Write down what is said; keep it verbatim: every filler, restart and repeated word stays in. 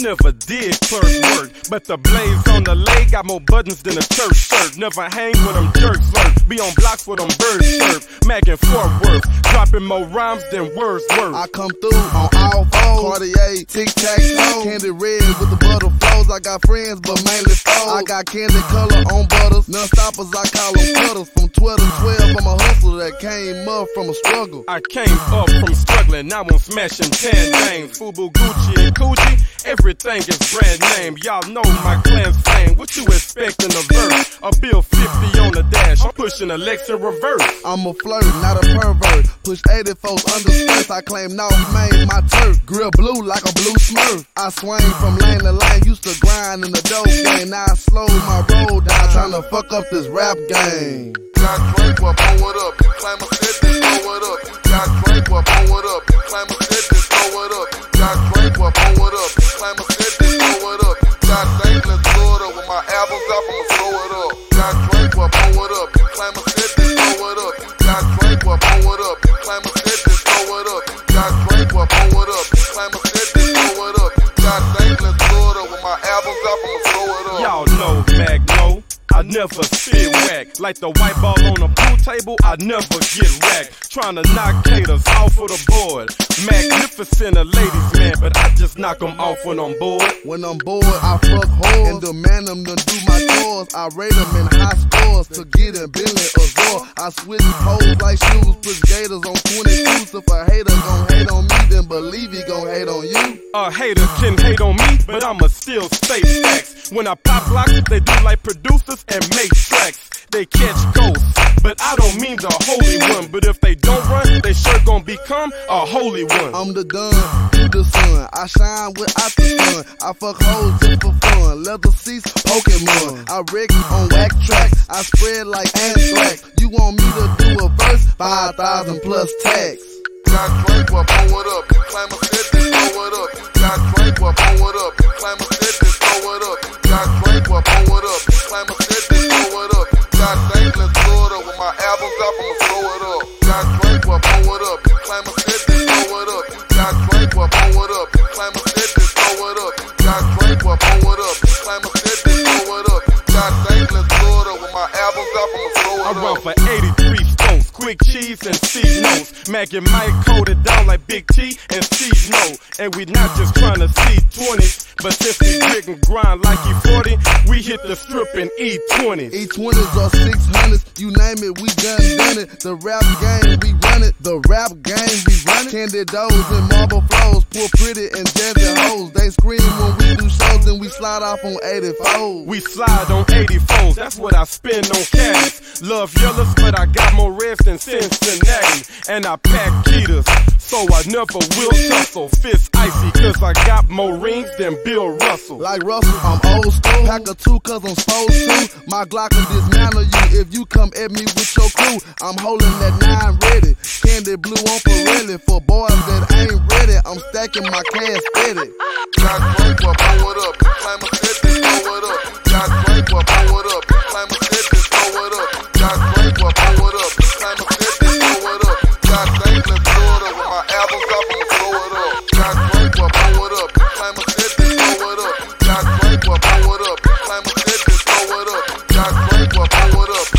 never did clerk work, but the blaze on the leg got more buttons than a church shirt. Never hang with them jerks lurk, be on blocks with them birds surf. Mac and Fort Worth, dropping more rhymes than words worth. I come through on all fours, Cartier, tic-tac-toe, candy red with the butter flows. I got friends, but mainly foes. I got candy color on butters, non-stoppers, I call them cutters. From twelve to twelve, I'm a hustler that came up from a struggle. I came up from struggling, now I'm smashing ten names. Fubu, Gucci, and Coochie, everything is brand name. Y'all know my clan's fame. What you expect in a verse? A bill fifty on the dash, I'm pushing a Lex in reverse. I'm a flirt, not a pervert. Push eighty-fours under skirts, I claim North Main, my turf. Grill blue like a blue smurf. I swing from lane to lane, used to grind in the dope game. Now I slow my roll down, tryna fuck up this rap game. Got Drake, well, blow it up. You claim I said this, blow it up. You got Drake, well, blow it up. You claim I said this, blow it up. You got Drake, well, blow it up. You claim I said this, blow it up. You got Saint Louis, Florida, with my albums out, I'ma throw it up. Got Drake, well, blow it up. You claim I said this, blow it up. You got Drake, well, blow it up. You claim I said this, blow it up. You got Drake, well, blow it up. You claim I said this, blow it up. You got Saint Louis, Florida, with my albums out, I'ma throw it up. Y'all know Magno, I never spit whack. Like the white ball on a pool table, I never get whacked. Tryna knock haters off of the board. Magnificent a ladies man, but I just knock them off when I'm bored. When I'm bored, I fuck hoes and demand them to do my chores. I rate them in high scores to get in Bentley or Zor. I switch hoes like shoes, put gators on twenty-twos. If a hater gon' hate on me, then believe he gon' hate on you. A hater can hate on me, but I'ma still state facts. When I pop locks, they do like producers and make tracks. They catch ghosts, but I don't mean the holy one. But if they don't run, they sure gon' become a holy one. I'm the dun, you the sun. I shine without the sun. I fuck hoes just for fun. Leather seats, Pokemon. I wreck on whack tracks. I spread like anthrax. You want me to do a verse? Five thousand plus tax. Got Drake, well, blow it up. You claim I said this, blow it up. You got Drake, well, blow it up. You claim I said this, blow it up. You got Drake, well, blow it up. You claim I said this, blow it up. You got Saint Louis, Florida, with my albums out, I'ma throw it up. Got Drake, well, blow it up. You claim I said this, blow it up. You got Drake, well, blow it up. You claim I said this, blow it up. You got Drake, well, blow it up. You claim I said this, blow it up. You got Saint Louis, Florida, with my albums out, I'ma throw it I up. run for eighty-three stones, quick cheese and Steve knows. Mac and Mike coated down like Big T and Steve know. And we not just trying to see twenties, but since we grit and grind like E forty, we hit the strip in E twenties. E twenties or six hundreds, you name it, we done done it. The rap game, we run it. The rap game, we run it. Candy doors and marble flows, poor pretty and jazzy hoes. They scream when we do shows and we slide off on eighty-fours. We slide on eighty-fours, that's what I spend on cash. Love yellows, but I got more reds than Cincinnati. And I pack Ketas, so I never will tussle. Fist icy, cause I got more rings than Bill Russell. Like Russell, I'm old school. Pack a two cause I'm supposed to. My Glock will dismantle you if you come at me with your crew. I'm holding that nine ready. Candy blue on Pirelli. For boys that ain't ready, I'm stacking my cash steady. Got Drake, well, blow it up. You claim I said this, blow it up. You got Drake, well, blow it up. You claim I said this, blow it up. You got Drake, well, blow it up. You claim I said this, blow it up. You got Saint Louis, Florida, with my albums out, I'ma throw it up. Got Drake, well, blow it up. You claim I said this, blow it up. You got Drake, well, blow it up. You claim I said this, blow it up. You got Drake, well, blow it up.